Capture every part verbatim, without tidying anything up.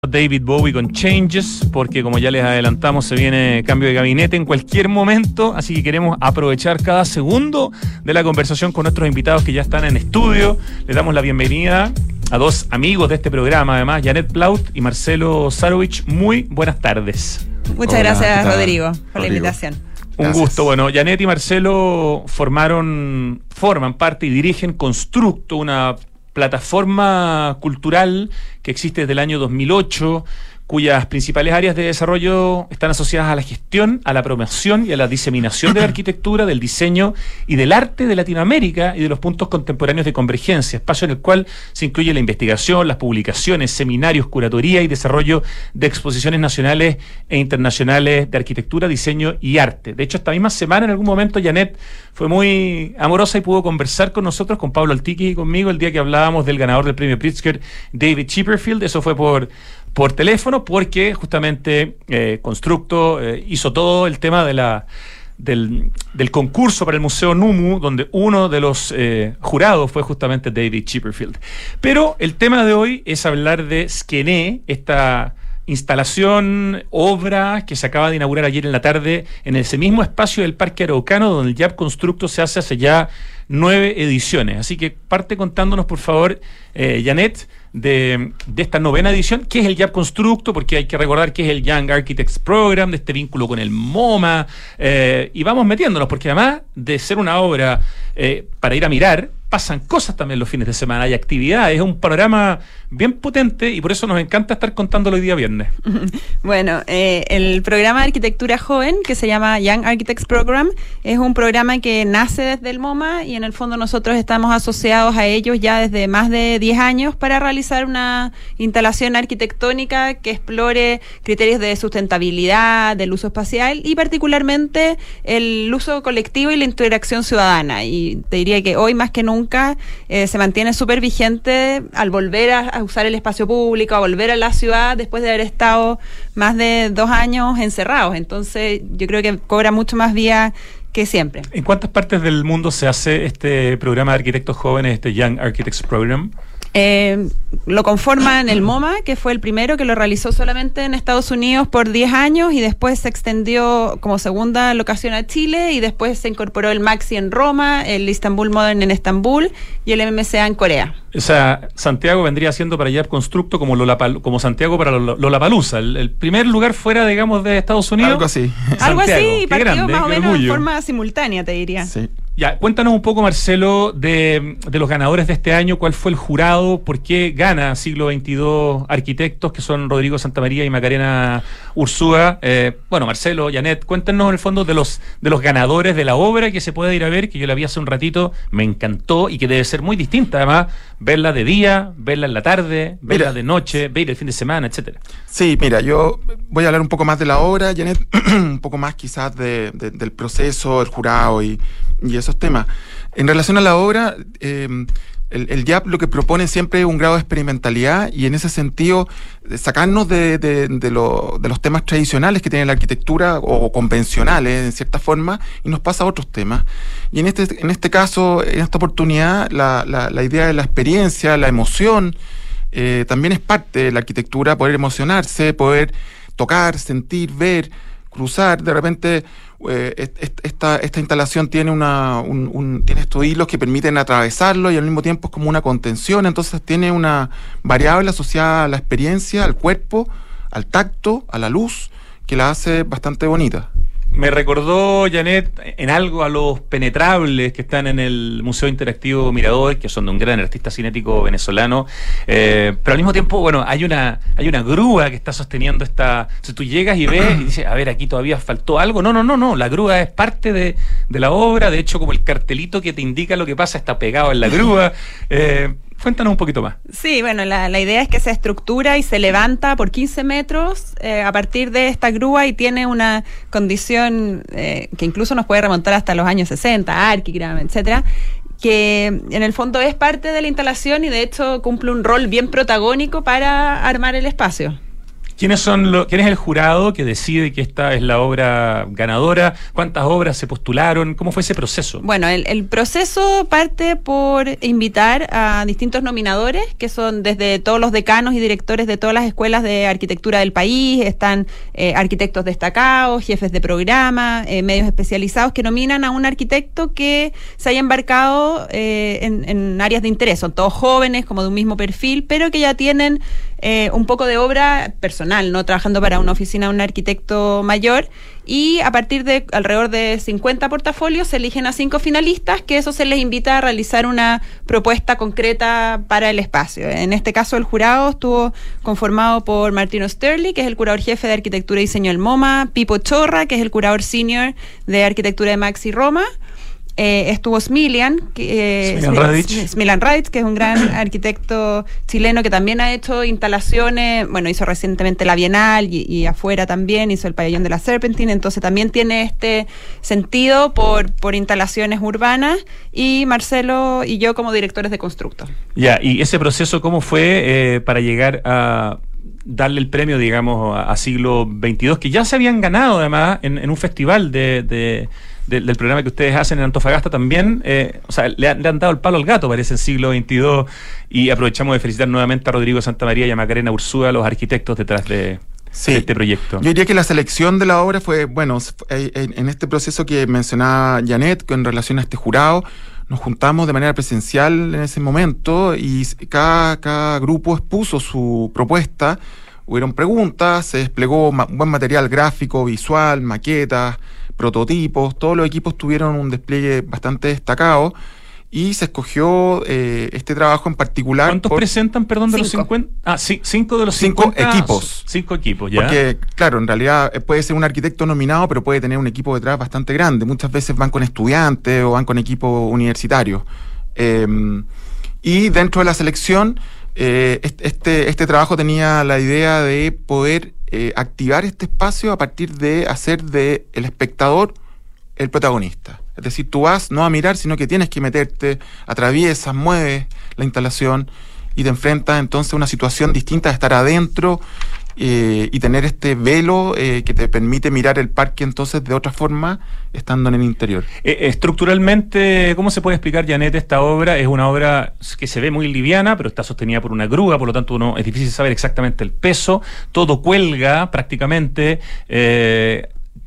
David Bowie con Changes, porque como ya les adelantamos se viene cambio de gabinete en cualquier momento, así que queremos aprovechar cada segundo de la conversación con nuestros invitados que ya están en estudio. Les damos la bienvenida a dos amigos de este programa, además, Janet Plaut y Marcelo Sarovich. Muy buenas tardes. Muchas Hola, gracias, Rodrigo, por Rodrigo. la invitación. Un Gracias. gusto. Bueno, Janet y Marcelo formaron, forman parte y dirigen Constructo, una plataforma cultural que existe desde el año dos mil ocho, cuyas principales áreas de desarrollo están asociadas a la gestión, a la promoción y a la diseminación de la arquitectura, del diseño y del arte de Latinoamérica y de los puntos contemporáneos de convergencia, espacio en el cual se incluye la investigación, las publicaciones, seminarios, curatoría y desarrollo de exposiciones nacionales e internacionales de arquitectura, diseño y arte. De hecho, esta misma semana, en algún momento, Janet fue muy amorosa y pudo conversar con nosotros, con Pablo Altiqui y conmigo, el día que hablábamos del ganador del premio Pritzker, David Chipperfield. Eso fue por por teléfono, porque justamente eh, Constructo eh, hizo todo el tema de la del, del concurso para el Museo NUMU, donde uno de los eh, jurados fue justamente David Chipperfield. Pero el tema de hoy es hablar de Skene, esta instalación, obra que se acaba de inaugurar ayer en la tarde en ese mismo espacio del Parque Araucano, donde el J A P Constructo se hace hace ya nueve ediciones. Así que parte contándonos, por favor, eh, Janet, de, de esta novena edición, qué es el J A P Constructo, porque hay que recordar que es el Young Architects Program, de este vínculo con el MoMA, eh, y vamos metiéndonos, porque además de ser una obra eh, para ir a mirar, pasan cosas también los fines de semana, hay actividades, es un panorama bien potente y por eso nos encanta estar contándolo hoy día viernes. Bueno, eh, el programa de arquitectura joven, que se llama Young Architects Program, es un programa que nace desde el MoMA y en el fondo nosotros estamos asociados a ellos ya desde más de diez años para realizar una instalación arquitectónica que explore criterios de sustentabilidad, del uso espacial y particularmente el uso colectivo y la interacción ciudadana. Y te diría que hoy más que nunca Nunca, eh, se mantiene súper vigente al volver a, a usar el espacio público, a volver a la ciudad después de haber estado más de dos años encerrados. Entonces yo creo que cobra mucho más vía que siempre. ¿En cuántas partes del mundo se hace este programa de arquitectos jóvenes, este Young Architects Program? Eh, lo conforman el MoMA, que fue el primero que lo realizó solamente en Estados Unidos por diez años y después se extendió como segunda locación a Chile y después se incorporó el MAXI en Roma, el Istanbul Modern en Estambul y el M M C A en Corea. O sea, Santiago vendría siendo para J A P Constructo como, Lollapal- como Santiago para Lollapalooza, el, el primer lugar fuera, digamos, de Estados Unidos. Algo así. Algo así, partió grande, más o menos orgullo. en forma simultánea, te diría. Sí. Ya, cuéntanos un poco, Marcelo, de, de los ganadores de este año. ¿Cuál fue el jurado? ¿Por qué gana siglo veintidós arquitectos que son Rodrigo Santamaría y Macarena Ursúa? Eh, bueno, Marcelo, Janet, cuéntanos en el fondo de los de los ganadores de la obra que se puede ir a ver, que yo la vi hace un ratito, me encantó y que debe ser muy distinta, además, verla de día, verla en la tarde, verla mira, de noche, ver el fin de semana, etcétera. Sí, mira, yo voy a hablar un poco más de la obra, Janet, un poco más quizás de, de, del proceso, el jurado y, y esos temas. En relación a la obra, eh, el, el J A P lo que propone siempre es un grado de experimentalidad y en ese sentido de sacarnos de, de, de, lo, de los temas tradicionales que tiene la arquitectura o convencionales en cierta forma y nos pasa a otros temas. Y en este, en este caso, en esta oportunidad, la, la, la idea de la experiencia, la emoción, eh, también es parte de la arquitectura, poder emocionarse, poder tocar, sentir, ver, cruzar. De repente eh, esta, esta instalación tiene una un, un, tiene estos hilos que permiten atravesarlo y al mismo tiempo es como una contención, entonces tiene una variable asociada a la experiencia, al cuerpo, al tacto, a la luz, que la hace bastante bonita. Me recordó, Janet, en algo a los Penetrables que están en el Museo Interactivo Mirador, que son de un gran artista cinético venezolano, eh, pero al mismo tiempo, bueno, hay una hay una grúa que está sosteniendo esta... Si tú llegas y ves y dices, a ver, aquí todavía faltó algo. No, no, no, no, la grúa es parte de, de la obra, de hecho, como el cartelito que te indica lo que pasa está pegado en la grúa. Eh, Cuéntanos un poquito más. Sí, bueno, la, la idea es que se estructura y se levanta por quince metros eh, a partir de esta grúa y tiene una condición eh, que incluso nos puede remontar hasta los años sesenta, Archigram, etcétera, que en el fondo es parte de la instalación y de hecho cumple un rol bien protagónico para armar el espacio. ¿Quiénes son lo, ¿Quién es el jurado que decide que esta es la obra ganadora? ¿Cuántas obras se postularon? ¿Cómo fue ese proceso? Bueno, el, el proceso parte por invitar a distintos nominadores, que son desde todos los decanos y directores de todas las escuelas de arquitectura del país, están eh, arquitectos destacados, jefes de programa, eh, medios especializados que nominan a un arquitecto que se haya embarcado eh, en, en áreas de interés. Son todos jóvenes, como de un mismo perfil, pero que ya tienen eh, un poco de obra personal, ¿no? Trabajando para una oficina de un arquitecto mayor, y a partir de alrededor de cincuenta portafolios se eligen a cinco finalistas, que eso se les invita a realizar una propuesta concreta para el espacio. En este caso el jurado estuvo conformado por Martino Sterling, que es el curador jefe de arquitectura y diseño del MoMA, Pipo Chorra, que es el curador senior de arquitectura de Maxi Roma. Eh, estuvo Smilian, que, eh, Smilian Radic. Smilian Radic, que es un gran arquitecto chileno que también ha hecho instalaciones, bueno, hizo recientemente la Bienal y, y afuera también, hizo el pabellón de la Serpentine, entonces también tiene este sentido por, por instalaciones urbanas, y Marcelo y yo como directores de Constructo. Ya, y ese proceso, ¿cómo fue eh, para llegar a darle el premio, digamos, a, a siglo veintidós, que ya se habían ganado además en, en un festival de... de Del, del programa que ustedes hacen en Antofagasta también, eh, o sea, le, le han dado el palo al gato, parece, en siglo veintidós, y aprovechamos de felicitar nuevamente a Rodrigo Santamaría y a Macarena Ursúa, los arquitectos detrás de, sí. de este proyecto. Yo diría que la selección de la obra fue, bueno, en este proceso que mencionaba Janet, en relación a este jurado, nos juntamos de manera presencial en ese momento, y cada, cada grupo expuso su propuesta, hubieron preguntas, se desplegó un buen material gráfico, visual, maquetas, prototipos, todos los equipos tuvieron un despliegue bastante destacado, y se escogió eh, este trabajo en particular. ¿Cuántos por... presentan, perdón, de cinco. los cincuenta? Ah, sí, cinco de los cinco cincuenta equipos. Cinco equipos, ya. Porque, claro, en realidad puede ser un arquitecto nominado, pero puede tener un equipo detrás bastante grande. Muchas veces van con estudiantes o van con equipos universitarios. Eh, y dentro de la selección, eh, este, este trabajo tenía la idea de poder Eh, activar este espacio a partir de hacer de el espectador el protagonista. Es decir, tú vas no a mirar, sino que tienes que meterte, atraviesas, mueves la instalación y te enfrentas entonces a una situación distinta de estar adentro eh, y tener este velo eh, que te permite mirar el parque entonces de otra forma estando en el interior. Eh, estructuralmente, ¿cómo se puede explicar, Janet, esta obra? Es una obra que se ve muy liviana, pero está sostenida por una grúa, por lo tanto uno, es difícil saber exactamente el peso, todo cuelga prácticamente, eh,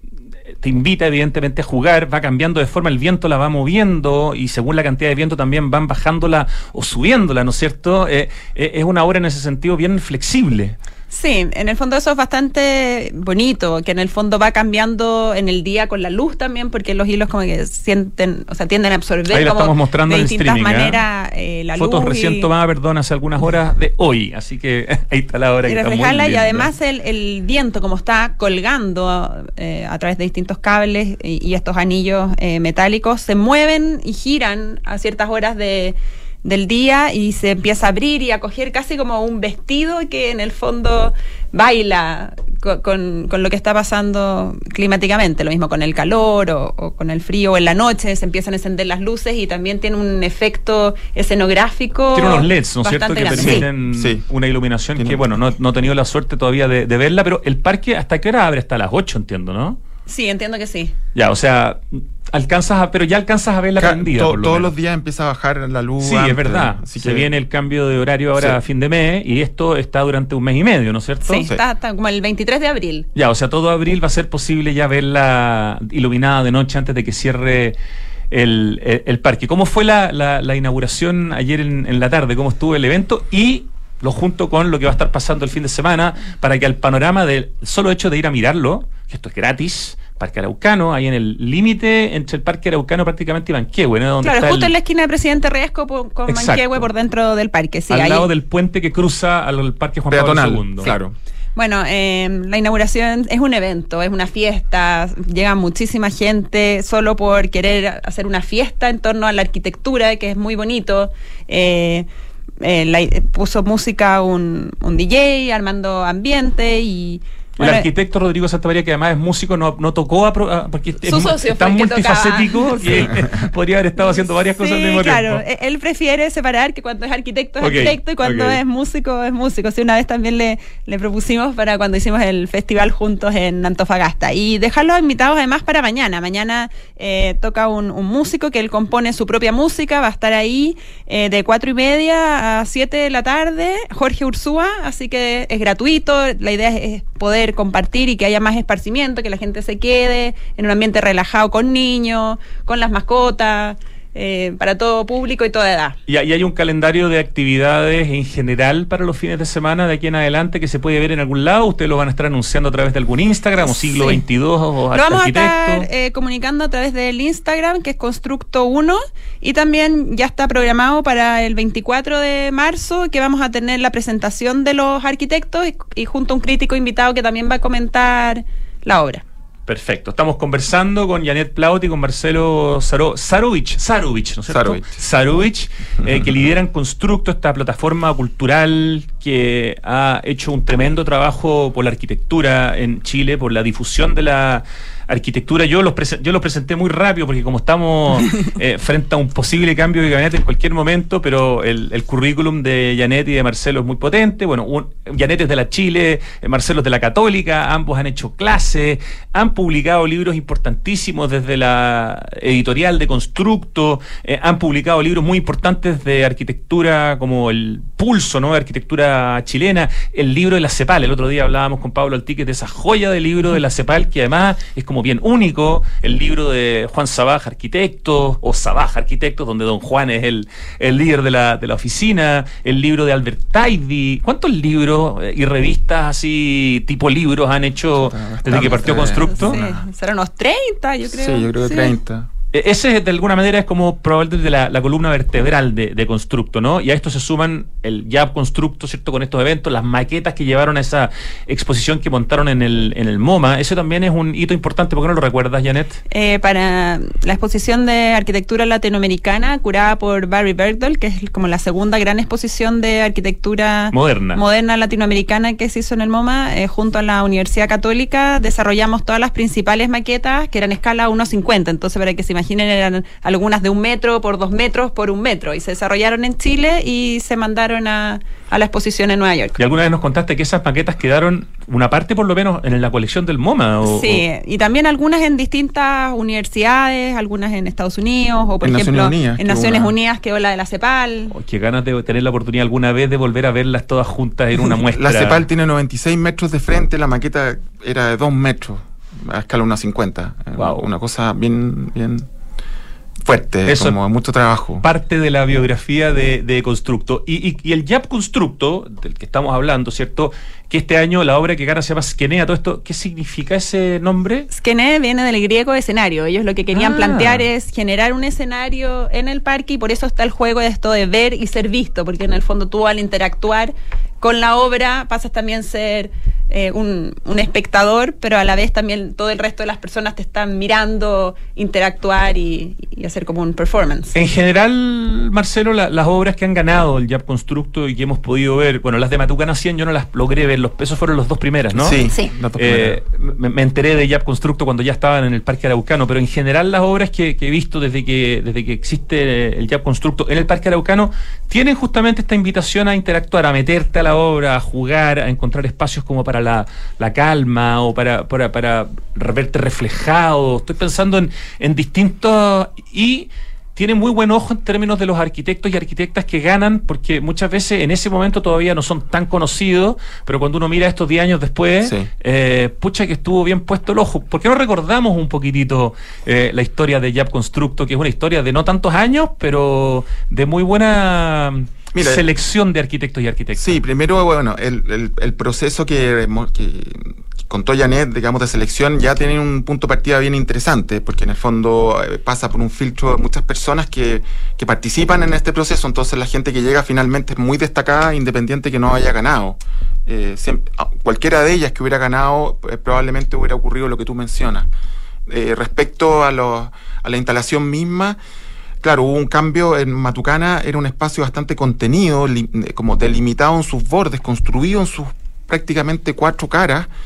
te invita evidentemente a jugar, va cambiando de forma, el viento la va moviendo, y según la cantidad de viento también van bajándola o subiéndola, ¿no es cierto? Eh, eh, es una obra en ese sentido bien flexible. Sí, en el fondo eso es bastante bonito, que en el fondo va cambiando en el día con la luz también, porque los hilos como que sienten, o sea, tienden a absorber ahí la como estamos mostrando de en distintas streaming, maneras eh, la fotos luz. Recién y... tomadas, perdón, hace algunas horas de hoy, así que ahí está la hora. Y reflejarla, y además el, el viento como está colgando eh, a través de distintos cables y, y estos anillos eh, metálicos, se mueven y giran a ciertas horas de del día, y se empieza a abrir y a coger casi como un vestido que en el fondo baila con, con, con lo que está pasando climáticamente, lo mismo con el calor o, o con el frío, o en la noche se empiezan a encender las luces, y también tiene un efecto escenográfico. Tiene unos L E Ds, ¿no es cierto?, que grande. permiten Sí. sí. una iluminación Tiene. que, bueno, no, no he tenido la suerte todavía de, de verla, pero el parque, ¿hasta qué hora abre? Hasta las ocho, entiendo, ¿no? Sí, entiendo que sí. Ya, o sea, alcanzas a, pero ya alcanzas a verla Ca- prendida, to- por lo todos menos. los días empieza a bajar la luz. Sí, antes, es verdad. así Se que- viene el cambio de horario ahora Sí. a fin de mes, y esto está durante un mes y medio, ¿no es cierto? Sí, está, está como el veintitrés de abril. Ya, o sea, todo abril va a ser posible ya verla iluminada de noche antes de que cierre el, el, el parque. ¿Cómo fue la, la, la inauguración ayer en, en la tarde? ¿Cómo estuvo el evento? Y lo junto con lo que va a estar pasando el fin de semana, para que al panorama del solo hecho de ir a mirarlo, que esto es gratis, Parque Araucano, ahí en el límite entre el Parque Araucano prácticamente y Manquehue, ¿no? Donde Claro, está justo el, en la esquina de Presidente Riesco por- con Exacto. Manquehue por dentro del parque. Sí, al ahí- lado del puente que cruza al Parque Juan Peatonal, Pablo segundo. claro. Bueno, eh, la inauguración es un evento, es una fiesta, llega muchísima gente solo por querer hacer una fiesta en torno a la arquitectura, que es muy bonito. Eh, eh, la- puso música un, un D J, armando ambiente, y El bueno, arquitecto Rodrigo Santamaría, que además es músico, no, no tocó a, a, porque es, es tan multifacético que, que podría haber estado haciendo varias cosas sí, al mismo claro. tiempo. Él prefiere separar que cuando es arquitecto es okay, arquitecto y cuando okay. es músico es músico. Sí, una vez también le, le propusimos para cuando hicimos el festival juntos en Antofagasta. Y dejarlos invitados además para mañana. Mañana eh, toca un, un músico que él compone su propia música, va a estar ahí eh, de cuatro y media a siete de la tarde, Jorge Ursúa, así que es gratuito. La idea es, es poder compartir y que haya más esparcimiento, que la gente se quede en un ambiente relajado con niños, con las mascotas, eh, para todo público y toda edad. Y, y hay un calendario de actividades en general para los fines de semana de aquí en adelante que se puede ver en algún lado. Ustedes lo van a estar anunciando a través de algún Instagram o siglo sí. veintidós o lo vamos arquitecto. a estar eh, comunicando a través del Instagram, que es Constructo uno, y también ya está programado para el veinticuatro de marzo, que vamos a tener la presentación de los arquitectos y, y junto a un crítico invitado que también va a comentar la obra. Perfecto. Estamos conversando con Janet Plaut y con Marcelo Saro, Sarovich, Sarovich, ¿no es cierto? Sarovich. Sarovich, eh, que lideran Constructo, esta plataforma cultural que ha hecho un tremendo trabajo por la arquitectura en Chile, por la difusión de la arquitectura. Yo los, presen- yo los presenté muy rápido porque como estamos eh, frente a un posible cambio de gabinete en cualquier momento, pero el, el currículum de Janet y de Marcelo es muy potente. Bueno, un, Janet es de la Chile, eh, Marcelo es de la Católica, ambos han hecho clases, han publicado libros importantísimos desde la editorial de Constructo, eh, han publicado libros muy importantes de arquitectura como el Pulso, ¿no? De arquitectura chilena, el libro de la CEPAL. El otro día hablábamos con Pablo Altique de esa joya de libro de la CEPAL, que además es como bien único, el libro de Juan Sabaj, arquitecto, o Sabaj, arquitecto, donde don Juan es el, el líder de la, de la oficina, el libro de Albert Taibi. ¿Cuántos libros y revistas así, tipo libros, han hecho desde que partió Constructo? Sí, serán unos treinta, yo creo. Sí, yo creo que sí. treinta. Ese de alguna manera es como probablemente la, la columna vertebral de, de Constructo, ¿no? Y a esto se suman el J A B Constructo, ¿cierto? Con estos eventos, las maquetas que llevaron a esa exposición que montaron en el, en el MoMA. Eso también es un hito importante. ¿Por qué no lo recuerdas, Janet? Eh, para la exposición de arquitectura latinoamericana curada por Barry Bergdahl, que es como la segunda gran exposición de arquitectura moderna, moderna latinoamericana que se hizo en el MoMA, eh, junto a la Universidad Católica, desarrollamos todas las principales maquetas que eran escala uno cincuenta. Entonces, para que se imaginen, eran algunas de un metro por dos metros por un metro, y se desarrollaron en Chile y se mandaron a, a la exposición en Nueva York. Y alguna vez nos contaste que esas maquetas quedaron, una parte por lo menos, en la colección del MoMA. O, sí, o... y también algunas en distintas universidades, algunas en Estados Unidos, o por en ejemplo Naciones Unidas, en Naciones una... Unidas, que o la de la CEPAL. Oh, qué ganas de tener la oportunidad alguna vez de volver a verlas todas juntas en una muestra. La CEPAL tiene noventa y seis metros de frente, la maqueta era de dos metros, a escala uno cincuenta. Wow. Una cosa bien... bien fuerte, eso, como mucho trabajo. Parte de la biografía de, de Constructo. Y, y, y el J A B Constructo, del que estamos hablando, ¿cierto? Que este año la obra que gana se llama Skenea. Todo esto, ¿qué significa ese nombre? Skenea viene del griego escenario. Ellos lo que querían ah. plantear es generar un escenario en el parque, y por eso está el juego de esto de ver y ser visto, porque en el fondo tú, al interactuar con la obra, pasas también a ser eh, un, un espectador, pero a la vez también todo el resto de las personas te están mirando interactuar y, y hacer como un performance. En general, Marcelo, la, las obras que han ganado el J A B Constructo y que hemos podido ver, bueno, las de Matucana cien yo no las logré ver, los pesos fueron los dos primeras, ¿no? Sí, sí. Las dos eh, me, me enteré de J A B Constructo cuando ya estaban en el Parque Araucano, pero en general las obras que, que he visto desde que, desde que existe el J A B Constructo en el Parque Araucano tienen justamente esta invitación a interactuar, a meterte a la obra, a jugar, a encontrar espacios como para la, la calma o para, para, para verte reflejado. Estoy pensando en, en distintos... y tiene muy buen ojo en términos de los arquitectos y arquitectas que ganan, porque muchas veces en ese momento todavía no son tan conocidos, pero cuando uno mira estos diez años después, sí. eh, pucha que estuvo bien puesto el ojo. ¿Por qué no recordamos un poquitito eh, la historia de J A B Constructo, que es una historia de no tantos años, pero de muy buena... Mira, selección de arquitectos y arquitectas? Sí, primero, bueno, el, el, el proceso que, que contó Janet, digamos, de selección, ya tiene un punto de partida bien interesante, porque en el fondo eh, pasa por un filtro de muchas personas que, que participan en este proceso. Entonces la gente que llega finalmente es muy destacada, independiente que no haya ganado. Eh, siempre, cualquiera de ellas que hubiera ganado, eh, probablemente hubiera ocurrido lo que tú mencionas. Eh, respecto a, los, a la instalación misma, claro, hubo un cambio. En Matucana era un espacio bastante contenido, li, como delimitado en sus bordes, construido en sus prácticamente cuatro caras,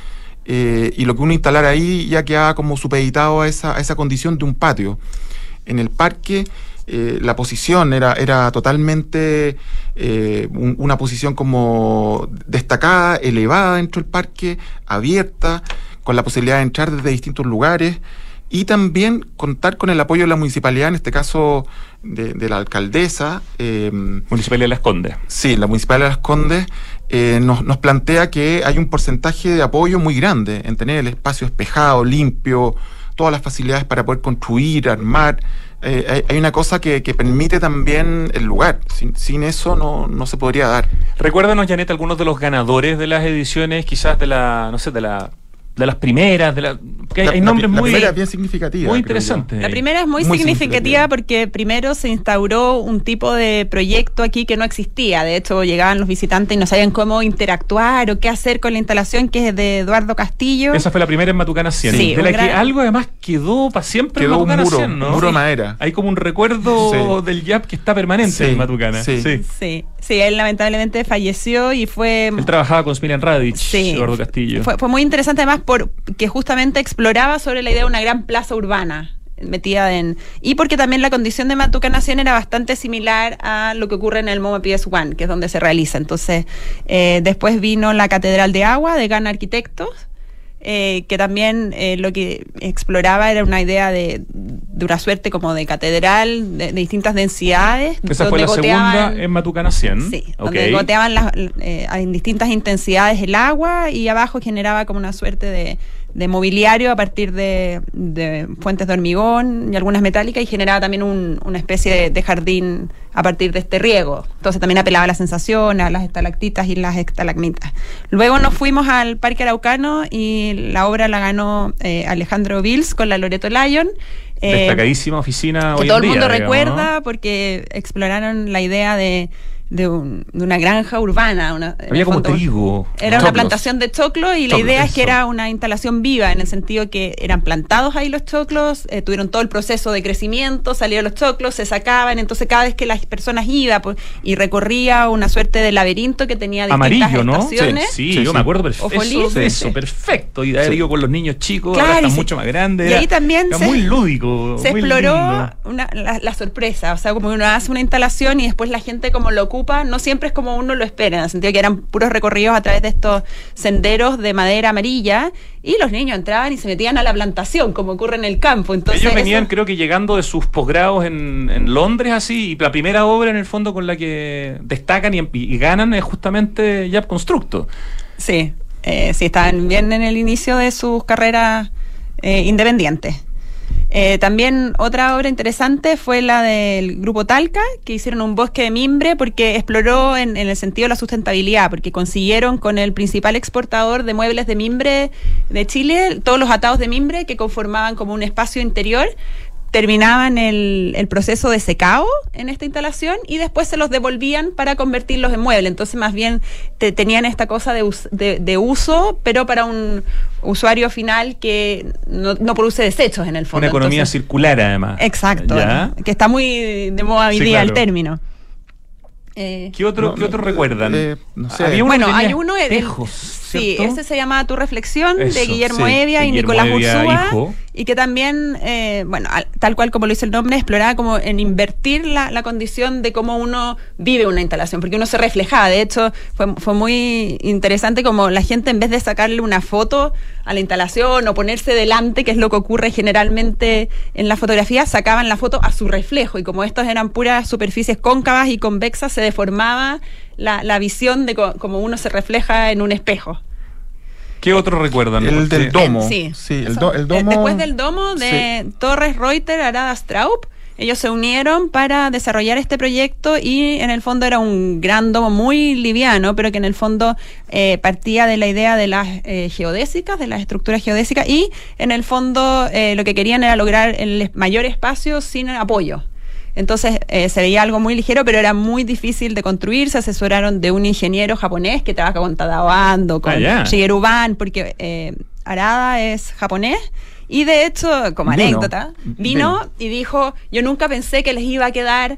eh, y lo que uno instalara ahí ya quedaba como supeditado a esa, a esa condición de un patio. En el parque eh, la posición era, era totalmente eh, un, una posición como destacada, elevada dentro del parque, abierta, con la posibilidad de entrar desde distintos lugares y también contar con el apoyo de la municipalidad, en este caso de, de la alcaldesa. Eh, Municipalidad de Las Condes. Sí, la Municipalidad de Las Condes eh, nos, nos plantea que hay un porcentaje de apoyo muy grande en tener el espacio despejado, limpio, todas las facilidades para poder construir, armar. Eh, hay, hay una cosa que, que permite también el lugar. Sin, sin eso no, no se podría dar. Recuérdanos, Janet, algunos de los ganadores de las ediciones, quizás de la, no sé, de la... de las primeras, de la, que hay, la, hay nombres la, la muy, primera es bien significativa, muy interesantes. La primera es muy, muy significativa porque primero se instauró un tipo de proyecto aquí que no existía. De hecho, llegaban los visitantes y no sabían cómo interactuar o qué hacer con la instalación, que es de Eduardo Castillo. Esa fue la primera en Matucana cien. Sí, de la gran... que algo además quedó para siempre quedó en Matucana un muro, cien, ¿no? un muro sí. madera. Hay como un recuerdo sí. del Y A P que está permanente sí, en Matucana. Sí. Sí. Sí. sí, él lamentablemente falleció y fue... Él trabajaba con Smilian Radic, sí, Eduardo Castillo. Fue, fue muy interesante además porque justamente exploraba sobre la idea de una gran plaza urbana metida en... Y porque también la condición de Matucana cien era bastante similar a lo que ocurre en el MoMA P S uno, que es donde se realiza. Entonces, eh, después vino la Catedral de Agua de Gana Arquitectos, eh, que también eh, lo que exploraba era una idea de, de una suerte como de catedral de, de distintas densidades. Esa fue la goteaban, segunda en Matucana cien. Sí, okay. donde goteaban las, eh, en distintas intensidades el agua y abajo generaba como una suerte de de mobiliario a partir de, de fuentes de hormigón y algunas metálicas, y generaba también un, una especie de, de jardín a partir de este riego. Entonces también apelaba a la sensación, a las estalactitas y las estalagmitas. Luego nos fuimos al Parque Araucano y la obra la ganó eh, Alejandro Vils con la Loreto Lyon. Eh, Destacadísima oficina que hoy todo en el mundo día, recuerda, digamos, ¿no? Porque exploraron la idea de De, un, de una granja urbana. Una, Había como fondo, trigo. Era choclos. Una plantación de choclos y choclos, la idea eso. Es que era una instalación viva, en el sentido que eran plantados ahí los choclos, eh, tuvieron todo el proceso de crecimiento, salieron los choclos, se sacaban, entonces cada vez que las personas iban pues, y recorría una suerte de laberinto que tenía distintas amarillo, ¿no? estaciones. Sí, sí, sí yo sí. me acuerdo perfecto. Eso, sí, eso sí. perfecto. Y de ahí sí. digo con los niños chicos, claro, ahora están sí. mucho más grandes. Y ahí también era se, muy lúdico. Se muy exploró una, la, la sorpresa, o sea, como uno hace una instalación y después la gente como lo ocupa, no siempre es como uno lo espera, en el sentido que eran puros recorridos a través de estos senderos de madera amarilla y los niños entraban y se metían a la plantación, como ocurre en el campo. Entonces, ellos venían, eso... creo que llegando de sus posgrados en, en Londres, así, y la primera obra en el fondo con la que destacan y, y ganan es justamente Yap Constructo. Sí, eh, sí, estaban bien en el inicio de sus carreras eh, independientes. Eh, también otra obra interesante fue la del Grupo Talca, que hicieron un bosque de mimbre porque exploró en, en el sentido de la sustentabilidad, porque consiguieron con el principal exportador de muebles de mimbre de Chile, todos los atados de mimbre que conformaban como un espacio interior, terminaban el, el proceso de secado en esta instalación y después se los devolvían para convertirlos en muebles. Entonces más bien te, tenían esta cosa de, us, de, de uso, pero para un usuario final que no, no produce desechos en el fondo. Una economía Entonces, circular además. Exacto, ¿ya? Que está muy de moda hoy sí, día claro. el término. Eh, ¿Qué otro, no, ¿qué otro recuerdan? Eh, no sé. Había uno bueno, que tenía hay uno de, espejos, sí, ¿cierto? ese se llama Tu Reflexión, Eso, de Guillermo sí, Evia de y Guillermo Nicolás Evia, Ursúa, hijo. y que también, eh, bueno, al, tal cual como lo dice el nombre, exploraba como en invertir la, la condición de cómo uno vive una instalación, porque uno se reflejaba. De hecho, fue, fue muy interesante como la gente, en vez de sacarle una foto a la instalación o ponerse delante, que es lo que ocurre generalmente en la fotografía, sacaban la foto a su reflejo, y como estos eran puras superficies cóncavas y convexas, se deformaba la, la visión de co- como uno se refleja en un espejo. ¿Qué otro recuerdan? El del domo. Eh, sí, sí el, Eso, do, el domo. Eh, después del domo de sí. Torres, Reuter, Arada, Straub, ellos se unieron para desarrollar este proyecto y en el fondo era un gran domo muy liviano, pero que en el fondo eh, partía de la idea de las eh, geodésicas, de las estructuras geodésicas, y en el fondo eh, lo que querían era lograr el mayor espacio sin apoyo. Entonces eh, se veía algo muy ligero, pero era muy difícil de construir. Se asesoraron de un ingeniero japonés que trabaja con Tadao Ando, con ah, yeah. Shigeru Ban, porque eh, Arada es japonés. Y de hecho, como vino. anécdota, vino, vino y dijo, yo nunca pensé que les iba a quedar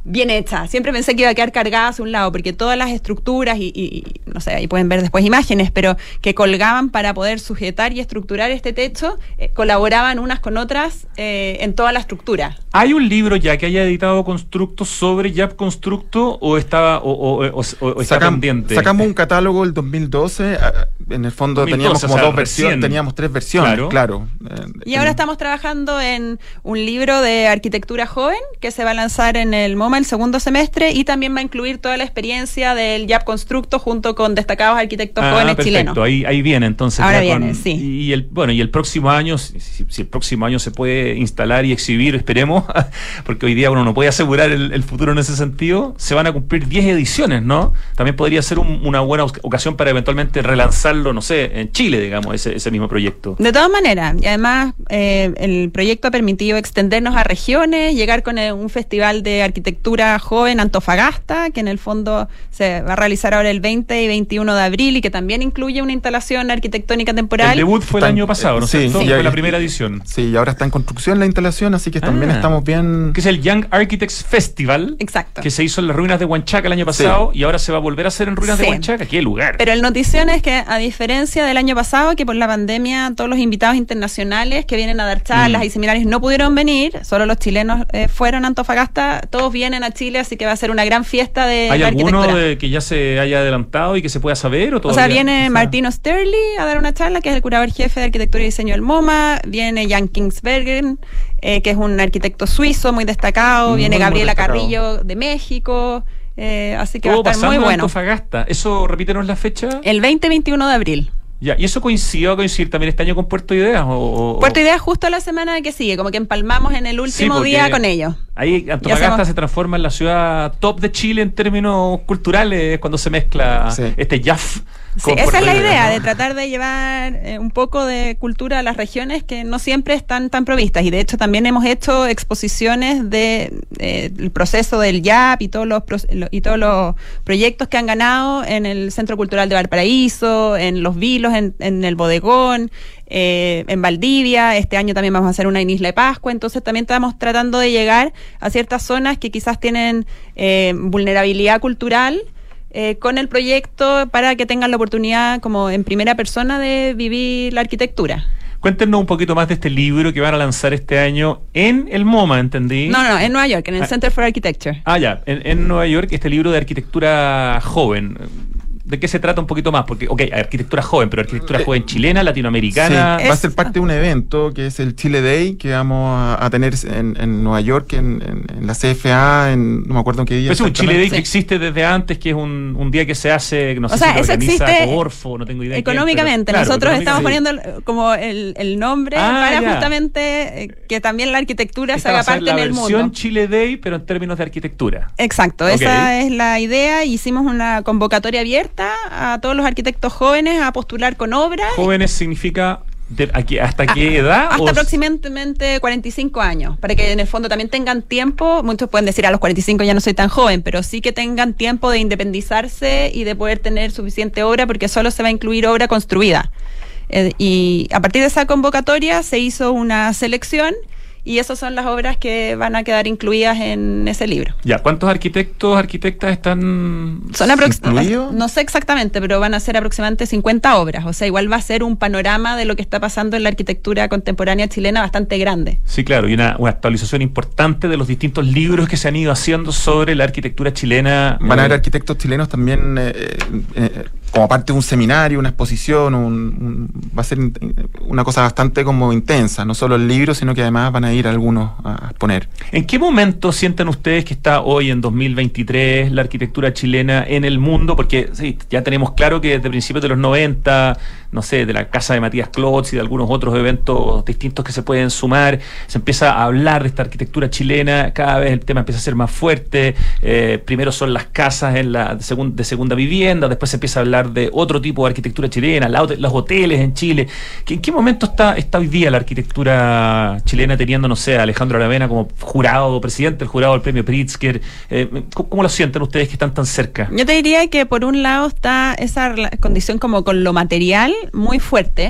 bien hecha. Siempre pensé que iba a quedar cargada hacia un lado, porque todas las estructuras y, y, y no sé, ahí pueden ver después imágenes, pero que colgaban para poder sujetar y estructurar este techo, eh, colaboraban unas con otras eh, en toda la estructura. ¿Hay un libro ya que haya editado Constructo sobre Yap Constructo o estaba o, o, o, o está Sacam, pendiente? Sacamos un catálogo el dos mil doce, en el fondo dos mil doce, teníamos como o sea, dos versiones, teníamos tres versiones, claro. claro. Y ahora estamos trabajando en un libro de arquitectura joven que se va a lanzar en el MoMA el segundo semestre y también va a incluir toda la experiencia del Yap Constructo junto con destacados arquitectos ah, jóvenes perfecto. chilenos. Ahí, ahí viene entonces. Ahora viene, con, sí. Y el, bueno, y el próximo año, si, si el próximo año se puede instalar y exhibir, esperemos, porque hoy día uno no puede asegurar el, el futuro en ese sentido, se van a cumplir diez ediciones, ¿no? También podría ser un, una buena ocasión para eventualmente relanzarlo, no sé, en Chile, digamos, ese, ese mismo proyecto. De todas maneras, y además eh, el proyecto ha permitido extendernos a regiones, llegar con el, un festival de arquitectura joven Antofagasta, que en el fondo se va a realizar ahora el veinte y veintiuno de abril y que también incluye una instalación arquitectónica temporal. El debut fue está, el año pasado, ¿no? Sí, sí, fue la primera edición. Sí, y ahora está en construcción la instalación, así que ah, también estamos bien... Que es el Young Architects Festival. Exacto. Que se hizo en las ruinas de Huanchaca el año pasado sí. y ahora se va a volver a hacer en ruinas sí. de Huanchaca. ¡Qué lugar! Pero el notición es que, a diferencia del año pasado, que por la pandemia todos los invitados internacionales que vienen a dar charlas mm. y seminarios no pudieron venir, solo los chilenos eh, fueron a Antofagasta, todos vienen a Chile, así que va a ser una gran fiesta de ¿Hay la alguno arquitectura. De que ya se haya adelantado y que se pueda saber? O, o sea, viene Martino Sterli a dar una charla, que es el curador jefe de arquitectura y diseño del MoMA, viene Jan Kingsbergen, eh, que es un arquitecto suizo muy destacado, muy, viene Gabriela muy Carrillo de México, eh, así que todo va a estar muy bueno. Antofagasta. ¿Eso, repítenos la fecha? El veinte y veintiuno de abril. Ya, ¿y eso coincidió a coincidir también este año con Puerto Ideas? O, o, Puerto Ideas justo la semana que sigue, como que empalmamos en el último sí, día con ellos. Ahí Antofagasta hacemos... se transforma en la ciudad top de Chile en términos culturales cuando se mezcla sí. este J A F. Sí, esa es la idea, ¿no? De tratar de llevar eh, un poco de cultura a las regiones que no siempre están tan provistas. Y de hecho también hemos hecho exposiciones de eh, el proceso del Y A P y todos los y todos los proyectos que han ganado en el Centro Cultural de Valparaíso, en Los Vilos, en, en el Bodegón, eh, en Valdivia. Este año también vamos a hacer una en Isla de Pascua. Entonces también estamos tratando de llegar a ciertas zonas que quizás tienen eh, vulnerabilidad cultural, Eh, con el proyecto para que tengan la oportunidad como en primera persona de vivir la arquitectura. Cuéntenos un poquito más de este libro que van a lanzar este año en el MoMA, ¿entendí? No, no, en Nueva York, en el ah, Center for Architecture. Ah, ya, en, en Nueva York, este libro de arquitectura joven. ¿De qué se trata un poquito más? Porque, ok, arquitectura joven, pero arquitectura eh, joven chilena, latinoamericana. Sí, va a ser parte de un evento que es el Chile Day, que vamos a, a tener en, en Nueva York, en, en, en la C F A, en, no me acuerdo en qué día. Es un Chile Day sí. que existe desde antes, que es un, un día que se hace, no sé o sea, si lo eso organiza existe Corfo, no tengo idea. Económicamente, quién, pero, nosotros claro, estamos poniendo como el, el nombre ah, para ya. justamente eh, que también la arquitectura Esta se haga parte en el mundo. La versión Chile Day, pero en términos de arquitectura. Exacto, okay. Esa es la idea. Hicimos una convocatoria abierta a todos los arquitectos jóvenes a postular con obras. ¿Jóvenes significa de aquí, hasta qué edad? Hasta aproximadamente cuarenta y cinco años, para que en el fondo también tengan tiempo. Muchos pueden decir a los cuarenta y cinco ya no soy tan joven, pero sí que tengan tiempo de independizarse y de poder tener suficiente obra, porque solo se va a incluir obra construida. Eh, y a partir de esa convocatoria se hizo una selección y esas son las obras que van a quedar incluidas en ese libro. Ya, ¿cuántos arquitectos, arquitectas están son incluidos? No sé exactamente, pero van a ser aproximadamente cincuenta obras. O sea, igual va a ser un panorama de lo que está pasando en la arquitectura contemporánea chilena bastante grande. Sí, claro, y una, una actualización importante de los distintos libros que se han ido haciendo sobre la arquitectura chilena. Van a haber arquitectos chilenos también eh, eh, como parte de un seminario, una exposición, un, un, va a ser una cosa bastante como intensa, no solo el libro, sino que además van a ir algunos a exponer. ¿En qué momento sienten ustedes que está hoy en dos mil veintitrés la arquitectura chilena en el mundo? Porque sí, ya tenemos claro que desde principios de los noventa, no sé, de la casa de Matías Klotz y de algunos otros eventos distintos que se pueden sumar, se empieza a hablar de esta arquitectura chilena, cada vez el tema empieza a ser más fuerte. Eh, primero son las casas en la de, segun, de segunda vivienda, después se empieza a hablar de otro tipo de arquitectura chilena, la, los hoteles en Chile. ¿En qué momento está, está hoy día la arquitectura chilena teniendo, no sé, a Alejandro Aravena como jurado, presidente del jurado del premio Pritzker? Eh, ¿cómo, ¿Cómo lo sienten ustedes que están tan cerca? Yo te diría que por un lado está esa condición como con lo material muy fuerte.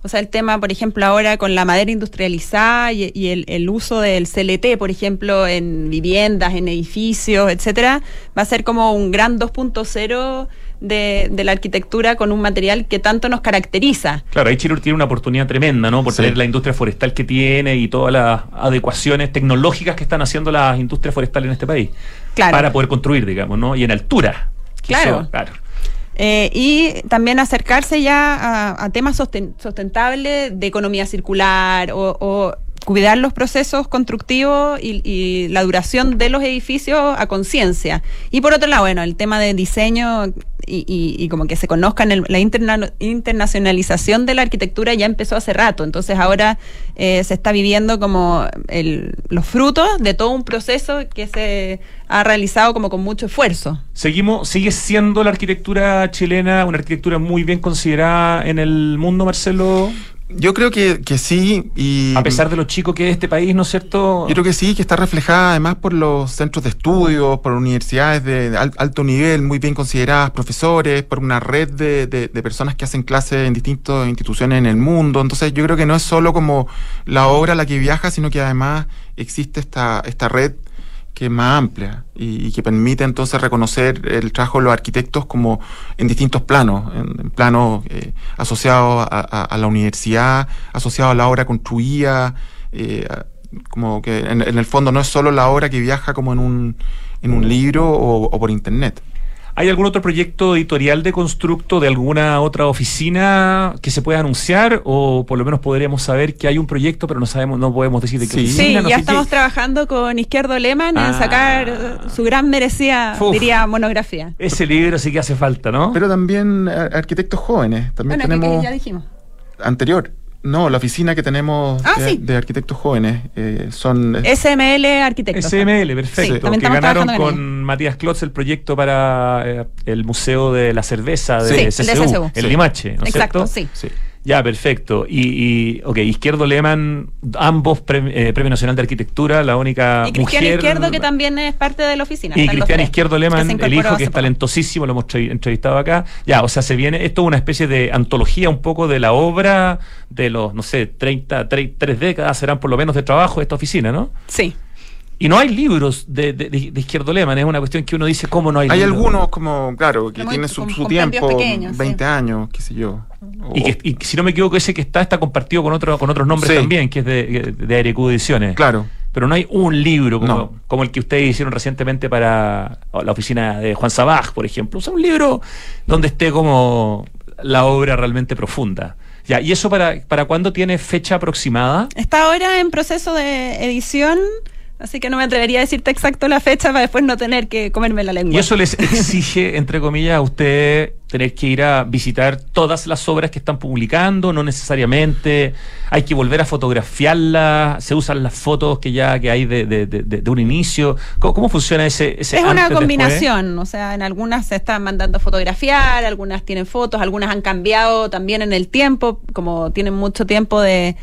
O sea, el tema, por ejemplo, ahora con la madera industrializada y, y el, el uso del C L T, por ejemplo, en viviendas, en edificios, etcétera, va a ser como un gran dos punto cero de, de la arquitectura con un material que tanto nos caracteriza. Claro, ahí Chile tiene una oportunidad tremenda, ¿no? Por Sí. tener la industria forestal que tiene y todas las adecuaciones tecnológicas que están haciendo las industrias forestales en este país. Claro. Para poder construir, digamos, ¿no? Y en altura. Claro. Eso, claro. Eh, y también acercarse ya a, a temas sosten- sustentables de economía circular o, o cuidar los procesos constructivos y, y la duración de los edificios a conciencia. Y por otro lado, bueno, el tema de diseño y, y, y como que se conozcan el, la interna, internacionalización de la arquitectura ya empezó hace rato. Entonces ahora eh, se está viviendo como el, los frutos de todo un proceso que se ha realizado como con mucho esfuerzo. Seguimos, sigue siendo la arquitectura chilena una arquitectura muy bien considerada en el mundo, Marcelo, Yo creo que, que sí. Y a pesar de lo chico que es este país, ¿no es cierto? yo creo que sí, que está reflejada además por los centros de estudios, por universidades de al- alto nivel, muy bien consideradas, profesores, por una red de, de, de personas que hacen clases en distintas instituciones en el mundo. Entonces yo creo que no es solo como la obra la que viaja, sino que además existe esta, esta red que es más amplia y, y que permite entonces reconocer el trabajo de los arquitectos como en distintos planos, en, en planos eh, asociados a, a, a la universidad, asociados a la obra construida, eh, a- como que en, en el fondo no es solo la obra que viaja como en un, en un libro o, o por internet. ¿Hay algún otro proyecto editorial de Constructo de alguna otra oficina que se pueda anunciar? O por lo menos podríamos saber que hay un proyecto, pero no sabemos, no podemos decir de qué Sí. oficina, Sí, no ya sé estamos qué. trabajando con Izquierdo Lehmann Ah. en sacar eh, su gran merecida, Uf. diría, monografía. Ese libro sí que hace falta, ¿no? Pero también ar- arquitectos jóvenes, también Bueno, que- que tenemos ya dijimos. anterior. No, la oficina que tenemos Ah, de, sí. de arquitectos jóvenes eh, son... S M L Arquitectos. S M L, perfecto. Sí, también que estamos ganaron trabajando con con Matías Klotz el proyecto para eh, el Museo de la Cerveza Sí, de el C de C U, C C U. en Sí. Limache, ¿no es Exacto, cierto? sí. Sí. Ya, perfecto. Y, y ok, Izquierdo Lehmann, ambos pre- eh, Premio Nacional de Arquitectura, la única Y Cristian mujer... Izquierdo, que también es parte de la oficina. Y están los Cristian tres, Izquierdo que Lehmann, se el incorporó hijo, que hace es poco. talentosísimo, lo hemos tre- entrevistado acá. Ya, o sea, se viene, esto es una especie de antología un poco de la obra de los, no sé, treinta, tre- tres décadas serán por lo menos de trabajo de esta oficina, ¿no? Sí. Y no hay libros de, de, de- de Izquierdo Lehmann, es una cuestión que uno dice, ¿cómo no hay Hay libros? algunos como, claro, que Como tienen con- su, con su compendios tiempo, pequeños, veinte sí. años, qué sé yo. O- Y, que, y si no me equivoco, ese que está está compartido con, otro, con otros nombres Sí. también, que es de, de Aerecu Ediciones. Claro. Pero no hay un libro como, No. como el que ustedes hicieron recientemente para la oficina de Juan Sabaj, por ejemplo. O sea, un libro donde esté como la obra realmente profunda. Ya, ¿y eso para, para cuándo tiene fecha aproximada? Está ahora en proceso de edición, así que no me atrevería a decirte exacto la fecha para después no tener que comerme la lengua. Y eso les exige, entre comillas, a ustedes tener que ir a visitar todas las obras que están publicando, no necesariamente. Hay que volver a fotografiarlas, se usan las fotos que ya que hay de, de, de, de un inicio. ¿Cómo, cómo funciona ese, ese Es una antes, combinación, o sea, en algunas se están mandando a fotografiar, algunas tienen fotos, algunas han cambiado también en el tiempo, como tienen mucho tiempo de,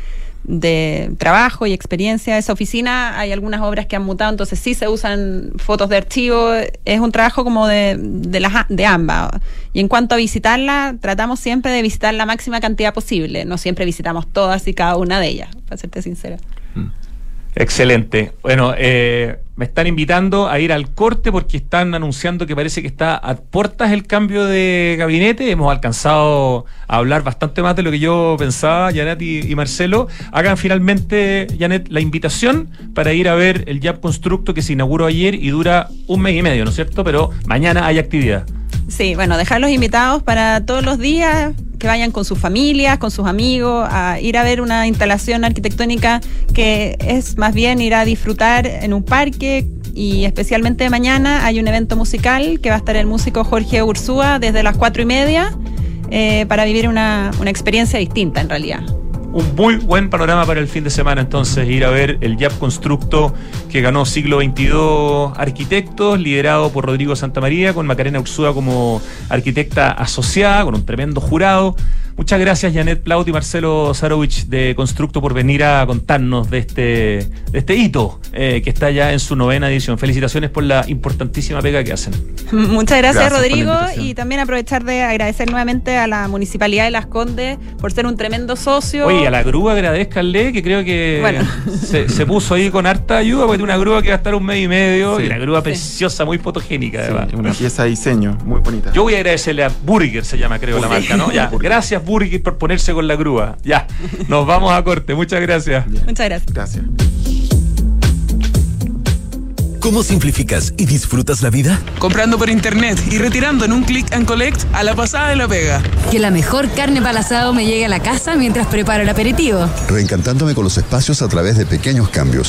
de trabajo y experiencia esa oficina, hay algunas obras que han mutado, entonces sí se usan fotos de archivo, es un trabajo como de, de, las, de ambas. Y en cuanto a visitarla, tratamos siempre de visitar la máxima cantidad posible, no siempre visitamos todas y cada una de ellas, para serte sincera. Excelente. Bueno, eh, me están invitando a ir al corte porque están anunciando que parece que está a puertas el cambio de gabinete. Hemos alcanzado a hablar bastante más de lo que yo pensaba, Janet y, y Marcelo. Hagan finalmente, Janet, la invitación para ir a ver el Yap Constructo que se inauguró ayer y dura un mes y medio, ¿no es cierto? Pero mañana hay actividad. Sí, bueno, dejarlos invitados para todos los días, que vayan con sus familias, con sus amigos, a ir a ver una instalación arquitectónica que es más bien ir a disfrutar en un parque, y especialmente mañana hay un evento musical que va a estar el músico Jorge Ursúa desde las cuatro y media eh, para vivir una, una experiencia distinta en realidad. Un muy buen panorama para el fin de semana, entonces, ir a ver el Yap Constructo que ganó siglo veintidós Arquitectos, liderado por Rodrigo Santamaría, con Macarena Ursúa como arquitecta asociada, con un tremendo jurado. Muchas gracias, Janet Plaut y Marcelo Sarovich de Constructo, por venir a contarnos de este, de este hito eh, que está ya en su novena edición. Felicitaciones por la importantísima pega que hacen. Muchas gracias, gracias Rodrigo, y también aprovechar de agradecer nuevamente a la Municipalidad de Las Condes por ser un tremendo socio. Oye, a la grúa agradezcanle, que creo que bueno. se, se puso ahí con harta ayuda, porque tiene una grúa que va a estar un mes y medio, sí. y una grúa sí. preciosa, muy fotogénica, sí, además. Una pieza de diseño muy bonita. Yo voy a agradecerle a Burger, se llama creo Burger. la marca, ¿no? Ya, gracias Burger por ponerse con la grúa. Ya, nos vamos a corte. Muchas gracias. Bien. Muchas gracias. Gracias. ¿Cómo simplificas y disfrutas la vida? Comprando por internet y retirando en un click and collect a la pasada de la pega. Que la mejor carne para el asado me llegue a la casa mientras preparo el aperitivo. Reencantándome con los espacios a través de pequeños cambios.